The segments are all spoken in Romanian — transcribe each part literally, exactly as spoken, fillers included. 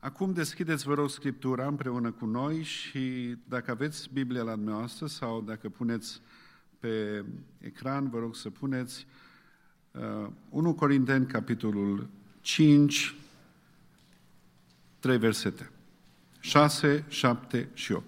Acum deschideți, vă rog, Scriptura împreună cu noi și dacă aveți Biblia la dumneavoastră sau dacă puneți pe ecran, vă rog să puneți uh, unu Corinteni, capitolul cinci, trei versete, șase, șapte și opt.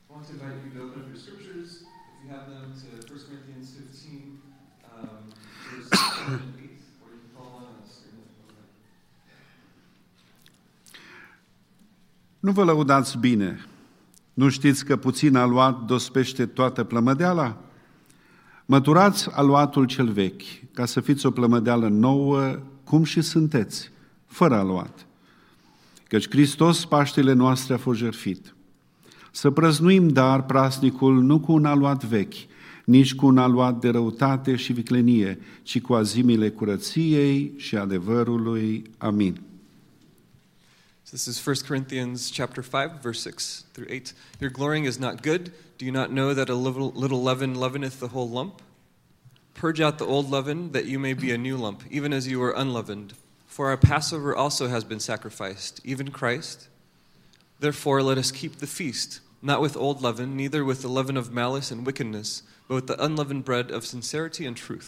Nu vă lăudați bine. Nu știți că puțin aluat dospește toată plămădeala? Măturați aluatul cel vechi, ca să fiți o plămădeală nouă, cum și sunteți, fără aluat. Căci Hristos Paștele noastre a fost jertfit. Să prăznuim dar prasnicul nu cu un aluat vechi, nici cu un aluat de răutate și viclenie, ci cu azimile curăției și adevărului. Amin. This is First Corinthians chapter five, verse six through eight. Your glorying is not good. Do you not know that a little, little leaven leaveneth the whole lump? Purge out the old leaven, that you may be a new lump, even as you are unleavened. For our Passover also has been sacrificed, even Christ. Therefore let us keep the feast, not with old leaven, neither with the leaven of malice and wickedness, but with the unleavened bread of sincerity and truth.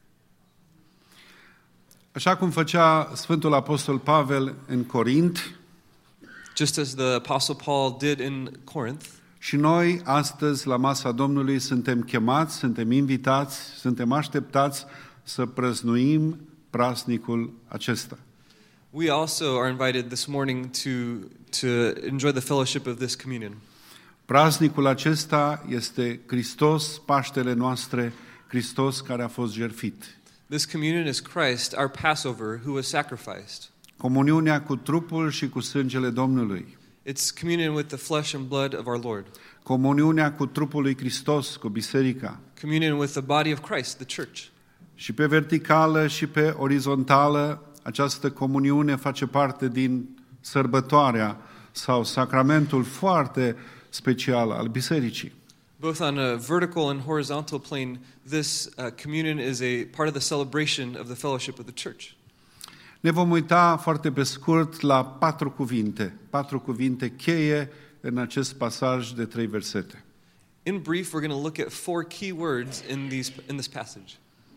Așa cum făcea Sfântul Apostol Pavel în Corint, just as the Apostle Paul did in Corinth, și noi astăzi la masa Domnului suntem chemați, suntem invitați, suntem așteptați să prăznuim praznicul acesta. We also are invited this morning to to enjoy the fellowship of this communion. Praznicul acesta este Hristos, Paștele noastre, Hristos care a fost jertfit. This communion is Christ, our Passover, who was sacrificed. Comuniunea cu trupul și cu sângele Domnului. It's communion with the flesh and blood of our Lord. Comuniunea cu trupul lui Hristos, cu biserica. Communion with the body of Christ, the church. Și pe verticală și pe orizontală, această comuniune face parte din sărbătoarea sau sacramentul foarte special al bisericii. Both on a vertical and horizontal plane, this uh, communion is a part of the celebration of the fellowship of the church. Ne vom uita foarte pe scurt la patru cuvinte, patru cuvinte cheie în acest pasaj de trei versete. In brief, we're going to look at four key words in these in this passage.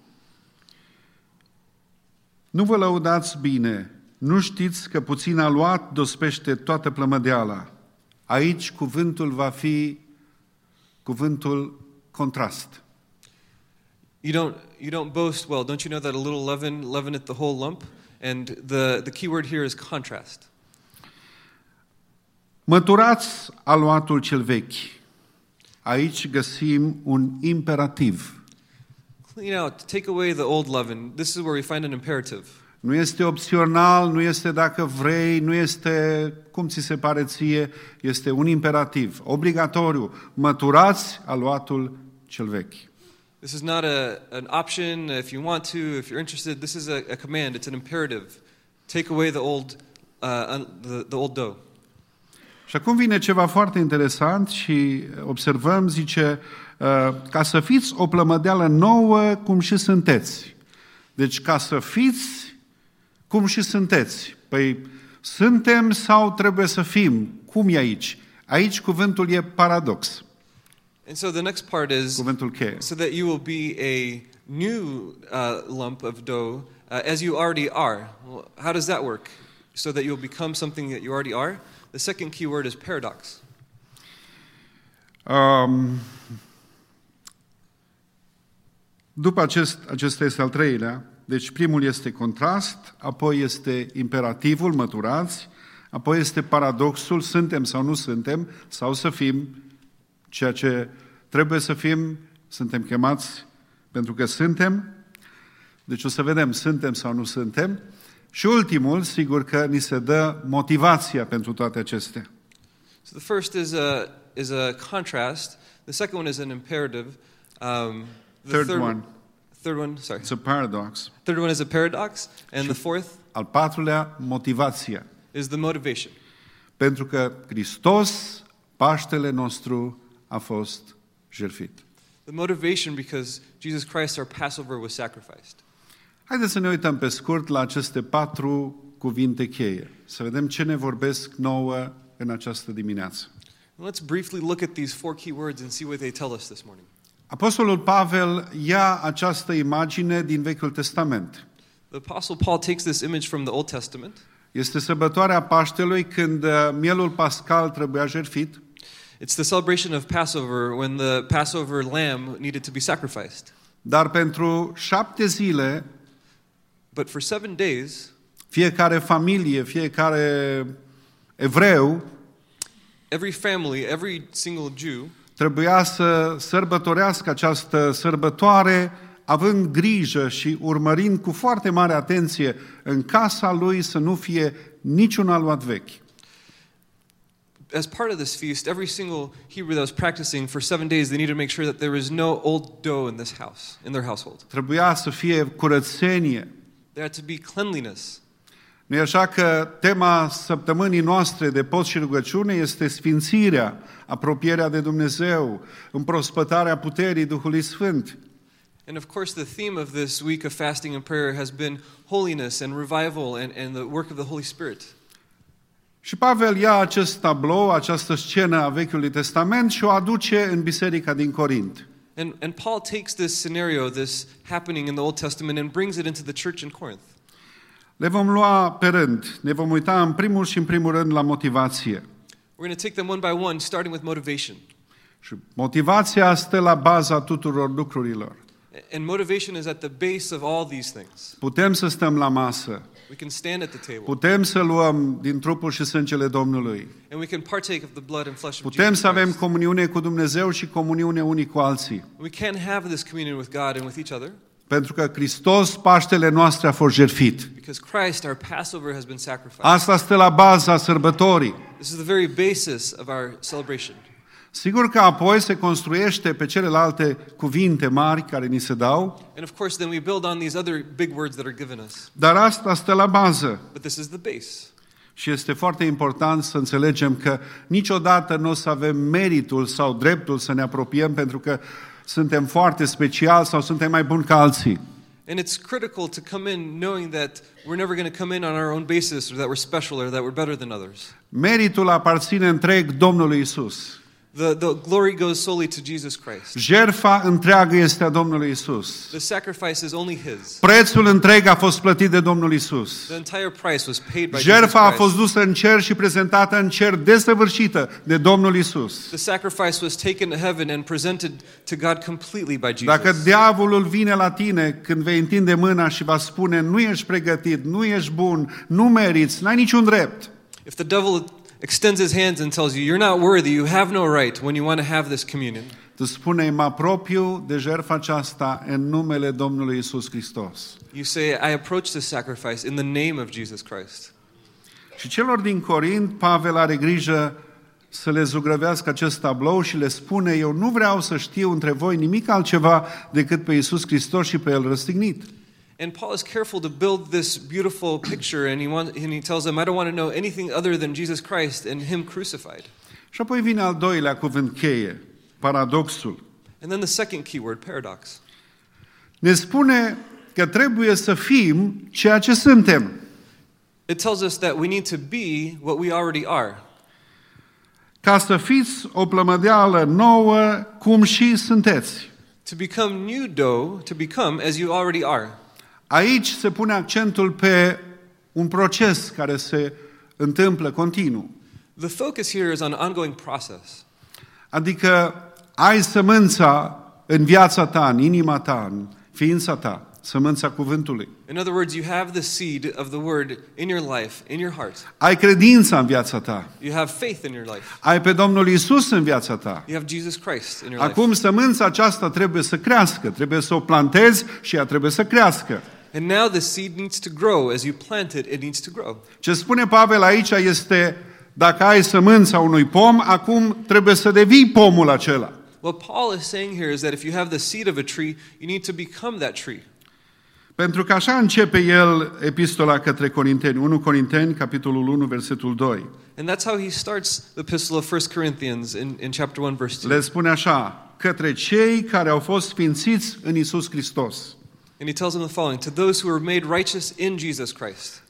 Nu vă lăudați bine, nu știți că puțin aluat dospește toată plămădeala. Aici cuvântul va fi cuvântul contrast. You don't you don't boast well. Don't you know that a little leaven leaveneth the whole lump? And the the key word here is contrast. Măturați aluatul cel vechi. Aici găsim un imperativ. Clean out, take away the old leaven. This is where we find an imperative. Nu este opțional, nu este dacă vrei, nu este cum ți se pare ție, este un imperativ, obligatoriu. Măturați aluatul cel vechi. This is not a, an option if you want to, if you're interested. This is a, a command, it's an imperative. Take away the old, uh, the, the old dough. Și acum vine ceva foarte interesant și observăm, zice, uh, ca să fiți o plămădeală nouă cum și sunteți. Deci ca să fiți cum și sunteți. Păi suntem sau trebuie să fim? Cum e aici? Aici cuvântul e paradox. And so the next part is Cuvântul cheie. so that you will be a new uh, lump of dough uh, as you already are. Well, how does that work? So that you'll become something that you already are? The second key word is paradox. Um, după acest, acesta este al treilea. Deci primul este contrast, apoi este imperativul, măturați, apoi este paradoxul, suntem sau nu suntem, sau să fim ceea ce trebuie să fim, suntem chemați pentru că suntem. Deci o să vedem, suntem sau nu suntem. Și ultimul, sigur că ni se dă motivația pentru toate acestea. So the first is a is a contrast. The second one is an imperative. Um, the third, third one, third one, sorry. it's a paradox. Third one is a paradox, and the fourth Al patrulea, motivația. is the motivation. Pentru că Hristos, Paștele nostru, a fost jertfit. The motivation because Jesus Christ, our Passover, was sacrificed. Haideți să ne uităm pe scurt la aceste patru cuvinte cheie. Să vedem ce ne vorbesc nouă în această dimineață. Let's briefly look at these four key words and see what they tell us this morning. Apostolul Pavel ia această imagine din Vechiul Testament. The Apostle Paul takes this image from the Old Testament. Este sărbătoarea Paștelui când mielul pascal trebuia jertfit. It's the celebration of Passover when the Passover lamb needed to be sacrificed. Dar pentru șapte zile, But for seven days, fiecare familie, fiecare evreu every family, every single Jew trebuia să sărbătorească această sărbătoare având grijă și urmărind cu foarte mare atenție în casa lui să nu fie niciun aluat vechi. As part of this feast, every single Hebrew that was practicing for seven days, they needed to make sure that there was no old dough in this house, in their household. Trebuia să fie curățenie. There had to be cleanliness. Nu e așa că tema săptămânii noastre de post și rugăciune este sfințirea, apropierea de Dumnezeu, împrospătarea puterii Duhului Sfânt. And of course, the theme of this week of fasting and prayer has been holiness and revival and, and the work of the Holy Spirit. Și Pavel ia acest tablou, această scenă a Vechiului Testament și o aduce în biserica din Corint. And, and Paul takes this scenario, this happening in the Old Testament, and brings it into the church in Corinth. Le vom lua pe rând. Ne vom uita în primul și în primul rând la motivație. We're going to take them one by one, starting with motivation. Și motivația stă la baza tuturor lucrurilor. And motivation is at the base of all these things. Putem să stăm la masă. We can stand at the table. Putem să luăm din trupul și sângele Domnului. And we can partake of the blood and flesh of Putem Jesus să avem Christ. comuniune cu Dumnezeu și comuniune unii cu alții. We can have this communion with God and with each other Pentru că Hristos, Paștele noastre, a fost jertfit. because Christ, our Passover, has been sacrificed. Asta stă la baza sărbătorii. This is the very basis of our celebration. Sigur că apoi se construiește pe celelalte cuvinte mari care ni se dau, And of course, then we build on these other big words that are given us. dar asta stă la bază. But this is the base. Și este foarte important să înțelegem că niciodată nu o să avem meritul sau dreptul să ne apropiem pentru că suntem foarte speciali sau suntem mai buni ca alții. And it's critical to come in knowing that we're never going to come in on our own basis or that we're special or that we're better than others. Meritul aparține întreg Domnului Isus. The, the glory goes solely to Jesus Christ. Jertfa întreagă este a Domnului Isus. The sacrifice is only His. Prețul întreg a fost plătit de Domnul Isus. The entire price was paid by Jesus Jertfa a Christ. fost dusă în cer și prezentată în cer desăvârșită de Domnul Isus. The sacrifice was taken to heaven and presented to God completely by Jesus. Dacă diavolul vine la tine când vei întinde mâna și va spune nu ești pregătit, nu ești bun, nu meriți, n-ai niciun drept. If the devil extends his hands and tells you, you're not worthy, you have no right when you want to have this communion, Tu spune, mă apropiu de jertfa aceasta în numele Domnului Isus Hristos. you say, I approach this sacrifice in the name of Jesus Christ. Și celor din Corint, Pavel are grijă să le zugrăvească acest tablou și le spune, eu nu vreau să știu între voi nimic altceva decât pe Iisus Hristos și pe El răstignit. And Paul is careful to build this beautiful picture, and he, want, and he tells them, I don't want to know anything other than Jesus Christ and Him crucified. Și apoi vine al doilea cuvânt cheie, paradoxul. And then the second key word, paradox. Ne spune că trebuie să fim ceea ce suntem. It tells us that we need to be what we already are. Ca să fiți o plămădeală nouă, cum și sunteți. To become new dough, to become as you already are. Aici se pune accentul pe un proces care se întâmplă continuu. The focus here is on an ongoing process. Adică ai sămânța în viața ta, în inima ta, în ființa ta, sămânța cuvântului. In other words, you have the seed of the word in your life, in your heart. Ai credința în viața ta. You have faith in your life. Ai pe Domnul Isus în viața ta. You have Jesus Christ in your Acum life. sămânța aceasta trebuie să crească, trebuie să o plantezi și ea trebuie să crească. And now the seed needs to grow. As you plant it, it needs to grow. Ce spune Pavel aici este, dacă ai sămânța unui pom, acum trebuie să devii pomul acela. What Paul is saying here is that if you have the seed of a tree, you need to become that tree. Pentru că așa începe el epistola către Corinteni, unu Corinteni, capitolul unu, versetul doi. And that's how he starts the epistle of First Corinthians in, in chapter one, verse two. Le spune așa, către cei care au fost sfințiți în Isus Hristos. And he tells them the following, to those who are made righteous in Jesus Christ.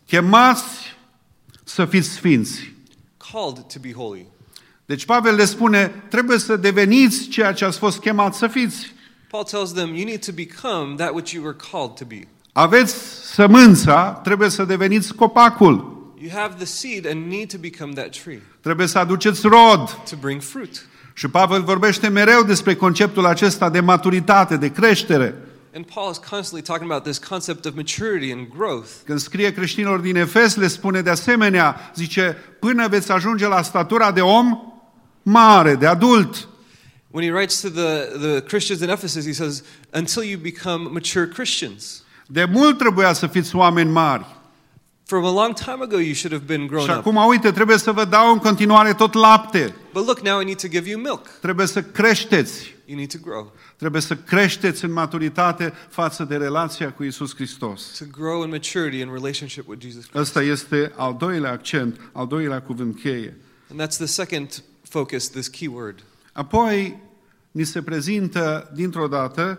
Chemați să fiți sfinți. Called to be holy. Deci Pavel le spune, trebuie să deveniți ceea ce ați fost chemați să fiți. Paul tells them, you need to become that which you were called to be. Aveți sămânța, trebuie să deveniți copacul. You have the seed and need to become that tree. Trebuie să aduceți rod. To bring fruit. Și Pavel vorbește mereu despre conceptul acesta de maturitate, de creștere. And Paul is constantly talking about this concept of maturity and growth. Când scrie creștinilor din Efes, le spune de asemenea, zice, până veți ajunge la statura de om mare, de adult. When he writes to the, the Christians in Ephesus, he says, until you become mature Christians. De mult trebuia să fiți oameni mari. From a long time ago you should have been grown Și up. acum, uite, trebuie să vă dau în continuare tot lapte. But look, now I need to give you milk. Trebuie să creșteți. You need to grow. Trebuie să creșteți în maturitate față de relația cu Iisus Hristos. To grow in maturity in relationship with Jesus Christ. Ăsta este al doilea accent, al doilea cuvânt cheie. And that's the second focus, this key word. Apoi ni se prezintă dintr-o dată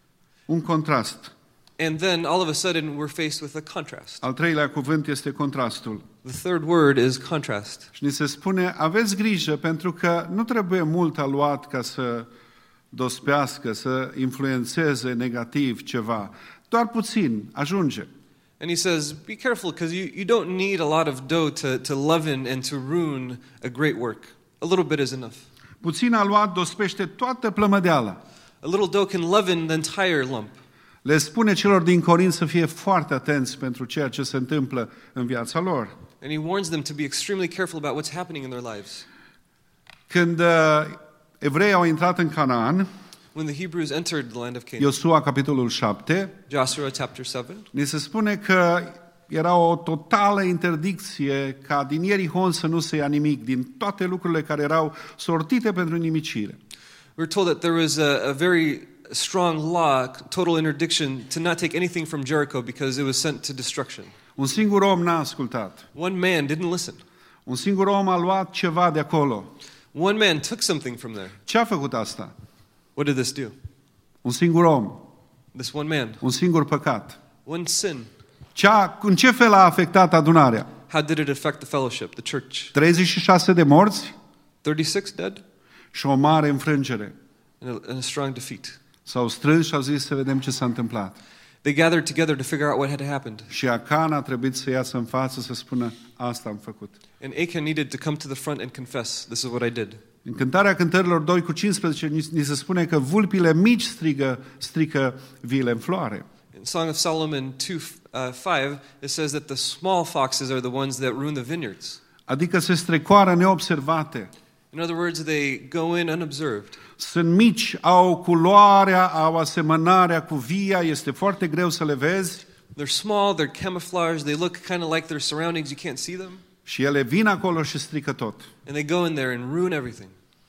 un contrast. And then all of a sudden we're faced with a contrast. Al treilea cuvânt este contrastul. The third word is contrast. Și ni se spune, aveți grijă pentru că nu trebuie mult aluat ca să dospească, să influențeze negativ ceva. Doar puțin, ajunge. And he says, be careful because you, you don't need a lot of dough to, to leaven and to ruin a great work. A little bit is enough. Puțin aluat dospește toată plămădeala. A little dough can leaven the entire lump. Le spune celor din Corint să fie foarte atenți pentru ceea ce se întâmplă în viața lor. And he warns them to be extremely careful about what's happening in their lives. Când uh, evreii au intrat în Canaan, When the Hebrews entered the land of Canaan, Iosua capitolul șapte, Joshua chapter seven, ni se spune că era o totală interdicție ca din Ierihon să nu se ia nimic, din toate lucrurile care erau sortite pentru nimicire. we're told that there was a, a very strong law, total interdiction, to not take anything from Jericho because it was sent to destruction. Un singur om n-a ascultat. One man didn't listen. Un singur om a luat ceva de acolo. One man took something from there. Ce a făcut asta? What did this do? Un singur om, This one man, un singur păcat. one sin. Ce-a, în ce fel a afectat adunarea? How did it affect the fellowship, the church? treizeci și șase de morți thirty-six dead și o mare înfrângere. and a, and a strong defeat. S-au strâns și au zis să vedem ce s-a întâmplat. They gathered together to figure out what had happened. Și Acan a trebuit să iasă în față să spună, asta am făcut. And Achan needed to come to the front and confess, this is what I did. În Cântarea Cântărilor doi cu cincisprezece ni ni se spune că vulpile mici strigă, strică viile în floare. In Song of Solomon two five, it says that the small foxes are the ones that ruin the vineyards. Adică se strecoară neobservate. In other words, they go in unobserved. Sunt mici, au culoarea, au asemănarea cu via, este foarte greu să le vezi. They're small, they're camouflaged, they look kind of like their surroundings, you can't see them. Și ele vin acolo și strică tot. And they go in there and ruin everything.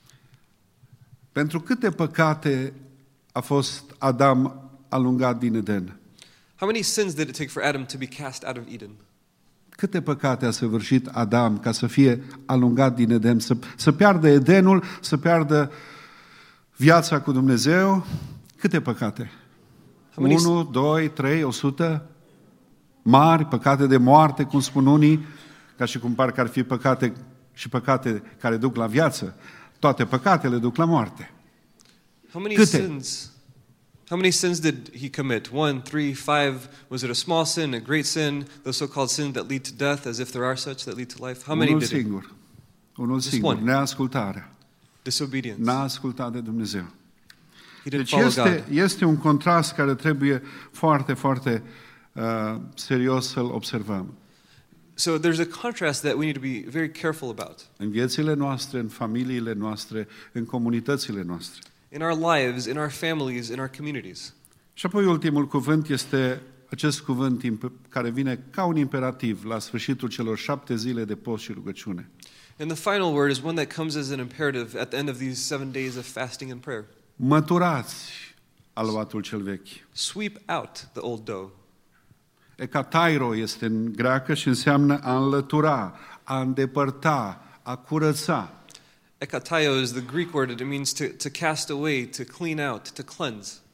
Pentru câte păcate a fost Adam alungat din Eden? How many sins did it take for Adam to be cast out of Eden? Câte păcate a săvârșit Adam ca să fie alungat din Eden, să, să piardă Edenul, să piardă viața cu Dumnezeu? Câte păcate? Unu, doi, trei, o sută? Mari, păcate de moarte, cum spun unii, ca și cum parcă ar fi păcate și păcate care duc la viață. Toate păcatele duc la moarte. How many Câte? sins? How many sins did he commit? One, three, five? Was it a small sin, a great sin, those so-called sins that lead to death, as if there are such that lead to life? How many Unul did he? singur. Unul Just singur. one. Neascultarea. Disobedience. N-a ascultat de Dumnezeu. He didn't Deci follow este, God. este un contrast care trebuie foarte, foarte uh, serios să-l observăm. So there's a contrast that we need to be very careful about. În viețile noastre, în familiile noastre, în comunitățile noastre. In our lives, in our families, in our communities. Și apoi ultimul cuvânt este acest cuvânt care vine ca un imperativ la sfârșitul celor șapte zile de post și rugăciune. And the final word is one that comes as an imperative at the end of these seven days of fasting and prayer. Măturați aluatul cel vechi. Sweep out the old dough. Ekatairo este în greacă și înseamnă a înlătura, a îndepărta, a curăța. Ekataio is the Greek word, and it means to, to cast away, to clean out, to cleanse.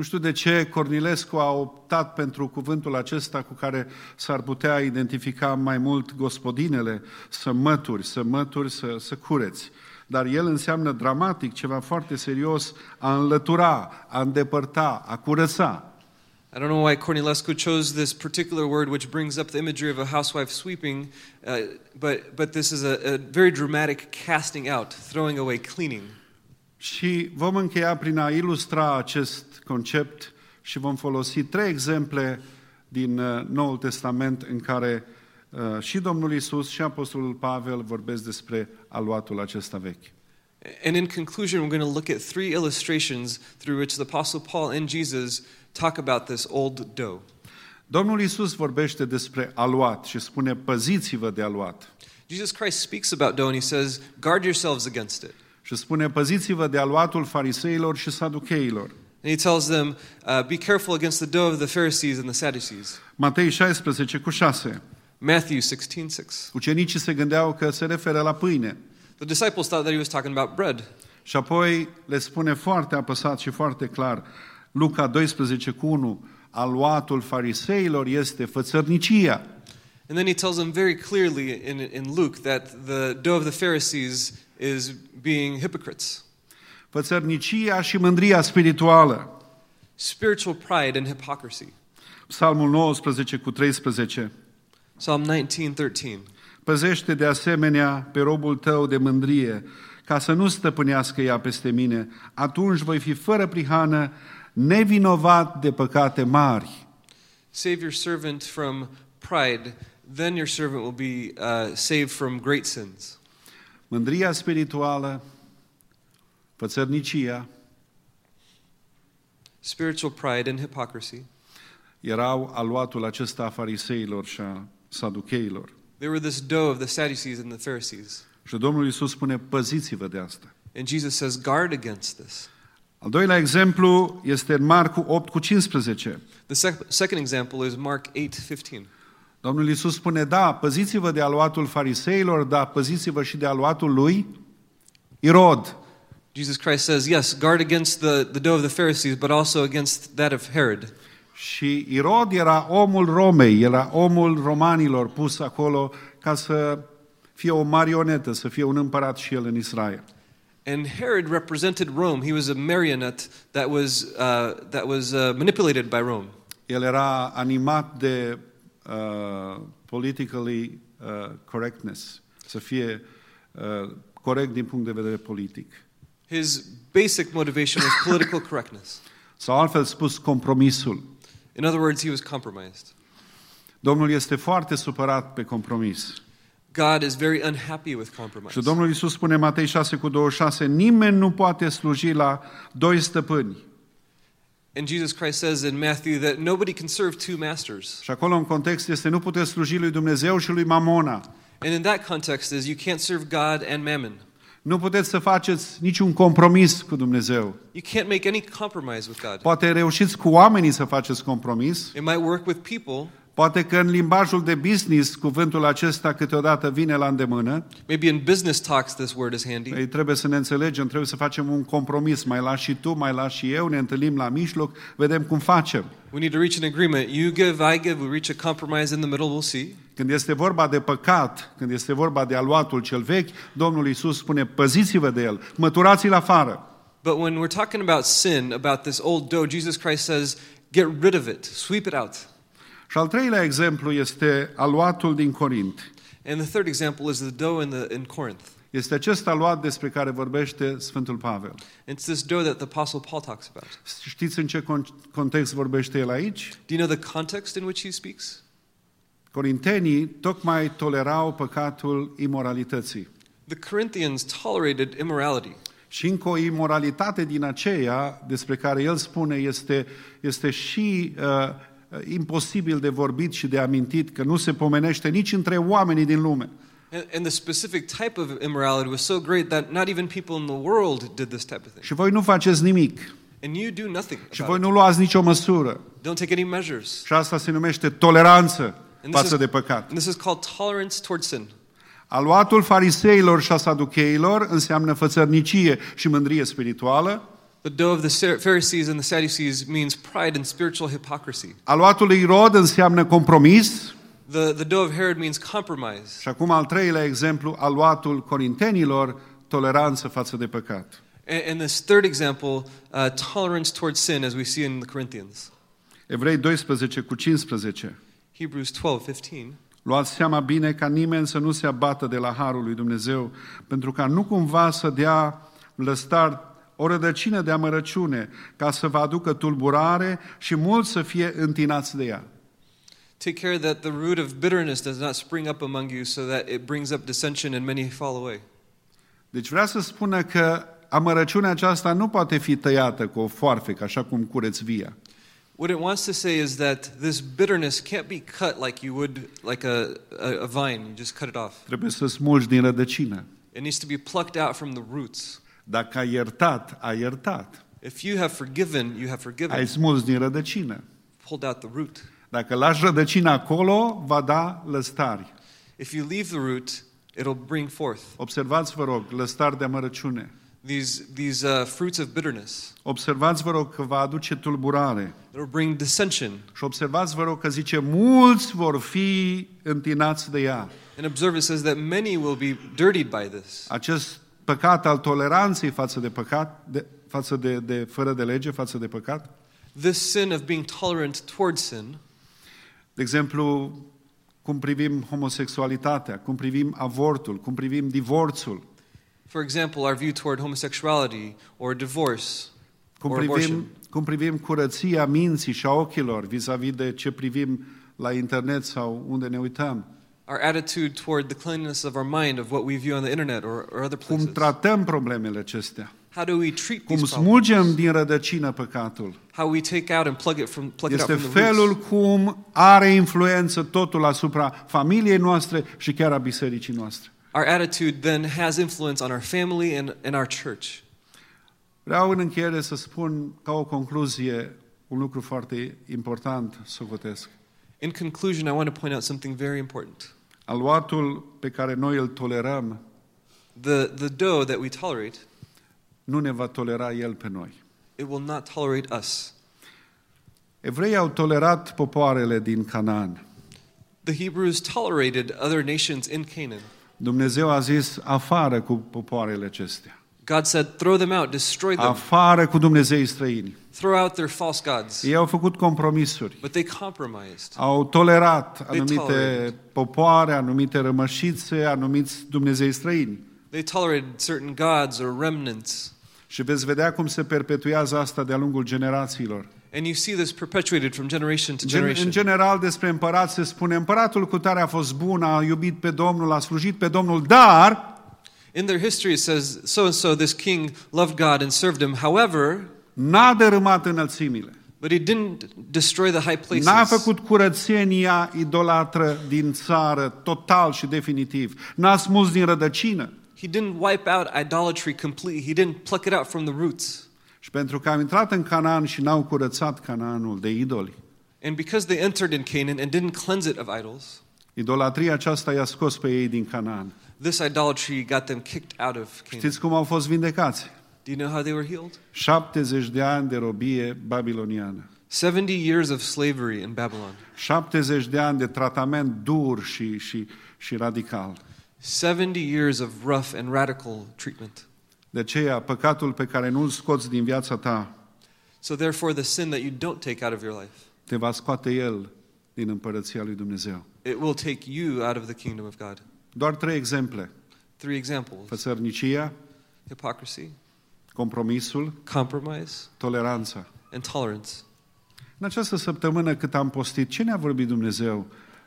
Nu știu de ce Cornilescu a optat pentru cuvântul acesta cu care s-ar putea identifica mai mult gospodinele, să mături, să mături, să, să cureți. Dar el înseamnă dramatic ceva foarte serios, a înlătura, a îndepărta, a curăța. I don't know why Cornilescu chose this particular word, which brings up the imagery of a housewife sweeping, uh, but, but this is a, a very dramatic casting out, throwing away, cleaning. Și vom încheia prin a ilustra acest concept și vom folosi trei exemple din uh, Noul Testament în care uh, și Domnul Iisus și Apostolul Pavel vorbesc despre aluatul acesta vechi. And in conclusion, we're going to look at three illustrations through which the Apostle Paul and Jesus talk about this old dough. Domnul Iisus vorbește despre aluat și spune păziți-vă de aluat. Jesus Christ speaks about dough and he says, guard yourselves against it. Și spune păziți-vă de aluatul fariseilor și saducheilor. And he tells them, uh, be careful against the dough of the Pharisees and the Sadducees. Matei șaisprezece cu șase. Matthew sixteen six. Ucenicii se gândeau că se referă la pâine. The disciples thought that he was talking about bread. Și apoi le spune foarte apăsat și foarte clar, Luca doisprezece cu unu, aluatul fariseilor este fățărnicia. And then he tells them very clearly in, in Luke that the dough of the Pharisees is being hypocrites. Fățărnicia și mândria spirituală. Spiritual pride and hypocrisy. Psalmul nouăsprezece cu treisprezece. Psalm nineteen thirteen. Păzește de asemenea pe robul tău de mândrie, ca să nu stăpânească ea peste mine. Atunci voi fi fără prihană, nevinovat de păcate mari. Save your servant from pride, then your servant will be uh, saved from great sins. Mândria spirituală, fățărnicia, spiritual pride and hypocrisy erau aluatul acesta a fariseilor și a saducheilor. They were this dough of the Sadducees and the Pharisees. Și Domnul Iisus spune, păziți-vă de asta. And Jesus says, guard against this. Al doilea exemplu este în Marcu opt cu cincisprezece. The sec- second example is Mark eight fifteen. Domnul Iisus spune, da, păziți-vă de aluatul fariseilor, da, păziți-vă și de aluatul lui Irod. Jesus Christ says, yes, guard against the, the dough of the Pharisees, but also against that of Herod. Și Irod era omul Romei, era omul romanilor pus acolo ca să fie o marionetă, să fie un împărat și el în Israel. And Herod represented Rome. He was a marionette that was, uh, that was uh, manipulated by Rome. El era animat de uh, politically uh, correctness, să fie uh, corect din punct de vedere politic. His basic motivation was political correctness. Sau altfel spus, compromisul. In other words, he was compromised. Domnul este foarte supărat pe compromis. God is very unhappy with compromise. Și Domnul Iisus spune în Matei șase cu douăzeci și șase, nimeni nu poate sluji la doi stăpâni. And Jesus Christ says in Matthew that nobody can serve two masters. Și acolo în context este nu puteți sluji lui Dumnezeu și lui Mamona. And in that context is you can't serve God and mammon. Nu puteți să faceți niciun compromis cu Dumnezeu. You can't make any compromise with God. Poate reușiți cu oamenii să faceți compromis. It might work with people. Poate că în limbajul de business cuvântul acesta câteodată vine la îndemână. Maybe in business talks this word is handy. Ei, trebuie să ne înțelegem, trebuie să facem un compromis. Mai lași și tu, mai lași și eu, ne întâlnim la mijloc, vedem cum facem. We need to reach an agreement. You give, I give, we reach a compromise in the middle, we'll see. Când este vorba de păcat, când este vorba de aluatul cel vechi, Domnul Iisus spune, păziți-vă de el, măturați-l afară. But when we're talking about sin, about this old dough, Jesus Christ says, get rid of it, sweep it out. Și al treilea exemplu este aluatul din Corint. And the third example is the dough in, the, in Corinth. Este acest aluat despre care vorbește Sfântul Pavel. It's this dough that the Apostle Paul talks about. Știți în ce context vorbește el aici? Do you know the context in which he speaks? Corintenii tocmai tolerau păcatul imoralității. The Corinthians tolerated immorality. Și încă o imoralitate din aceea despre care el spune este, este și uh, imposibil de vorbit și de amintit, că nu se pomenește nici între oamenii din lume. And, and the specific type of immorality was so great that not even people in the world did this type of thing. Și voi nu faceți nimic. And you do nothing Și about voi it. nu luați nicio măsură. Don't take any measures. Și asta se numește toleranță And this, față is, de păcat. and this is called tolerance toward sin. Aluatul fariseilor și a saducheilor înseamnă fățărnicie și mândrie spirituală. The dough of the Pharisees and the Sadducees means pride and spiritual hypocrisy. Aluatul lui Irod înseamnă compromis. The, the dough of Herod means compromise. Și acum al treilea exemplu, aluatul corintenilor, toleranță față de păcat. And, and this third example, uh, tolerance towards sin, as we see in the Corinthians. Evrei doisprezece cu cincisprezece. Hebrews twelve fifteen. Luați seama bine ca nimeni să nu se abată de la harul lui Dumnezeu, pentru ca nu cumva să dea lăstar o rădăcină de amărăciune, ca să vă aducă tulburare și mulți să fie întinați de ea. Take care that the root of bitterness does not spring up among you, so that it brings up dissension and many fall away. Deci vrea să spună că amărăciunea aceasta nu poate fi tăiată cu o foarfecă, așa cum cureți via. What it wants to say is that this bitterness can't be cut like you would like a, a, a vine. You just cut it off. Trebuie să smulgi din rădăcină. It needs to be plucked out from the roots. Dacă ai iertat, ai iertat. If you have forgiven, you have forgiven. Ai smuls din rădăcină. Pulled out the root. Dacă lași rădăcina acolo, va da lăstari. If you leave the root, it'll bring forth. Observați, vă rog, lăstari de amărăciune. These, these uh, fruits of bitterness. Observați, vă rog, că va aduce tulburare. It will bring dissension. Și observați, vă rog, că zice, mulți vor fi întinați de ea. And observe, it says that many will be dirtied by this. Acest păcat al toleranței față de păcat, de, față de, de fără de lege, față de păcat. This sin of being tolerant towards sin. De exemplu, cum privim homosexualitatea, cum privim avortul, cum privim divorțul. For example, our view toward homosexuality or divorce Cum or privim, abortion. cum privim curăția minții și a ochilor vis-a-vis de ce privim la internet sau unde ne uităm. Our attitude toward the cleanliness of our mind, of what we view on the internet or, or other places. Cum tratăm problemele acestea. How do we treat Cum these smulgem problems? din rădăcină păcatul. How we take out and plug it from plug it Este out from the felul roots. cum are influență totul asupra familiei noastre și chiar a bisericii noastre. Our attitude then has influence on our family and, and our church. Vreau în încheiere să spun ca o concluzie un lucru foarte important, socotesc. In conclusion, I want to point out something very important. Aluatul pe care noi îl tolerăm The, the dough that we tolerate, nu ne va tolera el pe noi. it will not tolerate us. Evreii au tolerat popoarele din Canaan. The Hebrews tolerated other nations in Canaan. Dumnezeu a zis afară cu popoarele acestea. God said, throw them out, destroy them, Afară cu dumnezeii străini. throw out their false gods. Ei au făcut compromisuri. But they compromised. Au tolerat They anumite tolerated. popoare, anumite rămășițe, anumiți dumnezei străini. They tolerated certain gods or remnants. Și veți vedea cum se perpetuează asta de-a lungul generațiilor. And you see this perpetuated from generation to Gen, generation. în general despre împărat se spune, împăratul cu tare a fost bun, a iubit pe Domnul, a slujit pe Domnul, dar In their history it says, so and so, this king loved God and served him. However, n-a dărâmat înălțimile. but he didn't destroy the high places. N-a făcut curățenia idolatră din țară, total și definitiv. N-a smuls din rădăcină. He didn't wipe out idolatry completely. He didn't pluck it out from the roots. Și pentru că au intrat în Canaan și n-au curățat Canaanul de idoli, And because they entered in Canaan and didn't cleanse it of idols, idolatria aceasta i-a scos pe ei din Canaan. this idolatry got them kicked out of Canaan. Știți cum au fost vindecați? Do you know how they were healed? șaptezeci de ani de robie babiloniană. seventy years of slavery in Babylon. șaptezeci de ani de tratament dur și, și, și radical. seventy years of rough and radical treatment. De aceea, păcatul pe care nu-l scoți din viața ta, So therefore, the sin that you don't take out of your life, te va scoate El din împărăția lui Dumnezeu. it will take you out of the kingdom of God. Doar trei exemple. Three examples: Fățărnicia, hypocrisy, compromisul, compromise, toleranța. and tolerance. În această săptămână cât am postit, ce ne-a vorbit Dumnezeu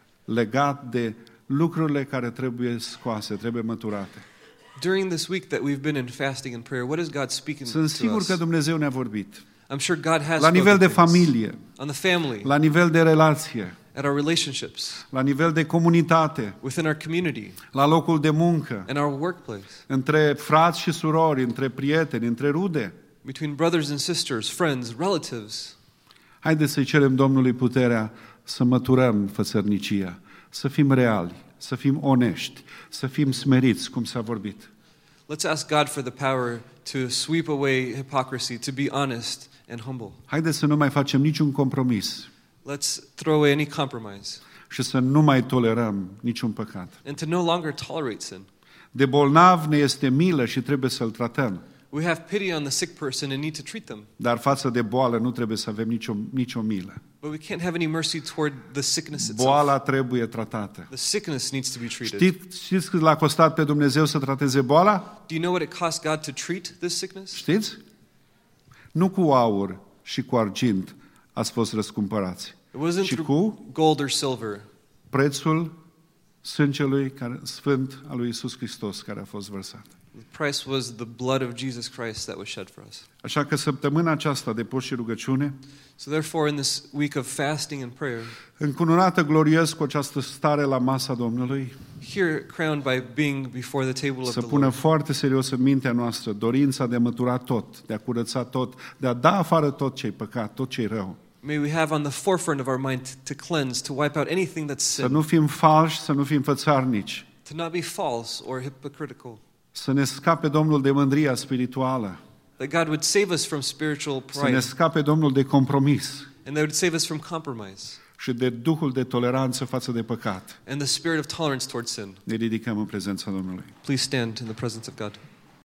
legat de lucrurile care trebuie scoase, trebuie măturate? During this week that we've been in fasting and prayer, what is God speaking Sunt to sigur us? că Dumnezeu ne-a vorbit. I'm sure God has La nivel de spoken things. familie, On the family, la nivel de relație, at our relationships, la nivel de comunitate, within our community, la locul de muncă, in our workplace, între frați și surori, între prieteni, între rude. between brothers and sisters, friends, relatives. Haideți să-i cerem Domnului puterea să măturăm fățărnicia, să fim reali, să fim onești, să fim smeriți, cum s-a vorbit. Let's ask God for the power to sweep away hypocrisy, to be honest and humble. Haideți să nu mai facem niciun compromis Let's throw away any compromise și să nu mai tolerăm niciun păcat. and to no longer tolerate sin. De bolnav ne este milă și trebuie să-l tratăm, We have pity on the sick person and need to treat them, dar față de boală nu trebuie să avem nicio, nicio milă. but we can't have any mercy toward the sickness itself. Boala trebuie tratată. The sickness needs to be treated. Știți, știți cât l-a costat pe Dumnezeu să trateze boala? Do you know what it cost God to treat this sickness? Știți? Nu cu aur și cu argint ați fost răscumpărați, It wasn't și through cu gold or silver. prețul sângelui care, sfânt al lui Iisus Hristos care a fost vărsat. The price was the blood of Jesus Christ that was shed for us. Așa că săptămâna aceasta de post și rugăciune, So therefore, in this week of fasting and prayer, încununată glorios cu această stare la masa Domnului, here crowned by being before the table of să the pună Lord, foarte serios în mintea noastră dorința de a mătura tot, de a curăța tot, de a da afară tot ce-i păcat, tot ce-i rău. may we have on the forefront of our mind to cleanse, to wipe out anything that's Să sin, nu fim falși, să nu fim fățarnici, to not be false or hypocritical, să ne scape Domnul de mândria spirituală, that God would save us from spiritual să ne pride, scape Domnul de compromis and that would save us from compromise, și de duhul de toleranță față de păcat. and the spirit of tolerance towards sin. Ne ridicăm în prezența Domnului. Please stand in the presence of God.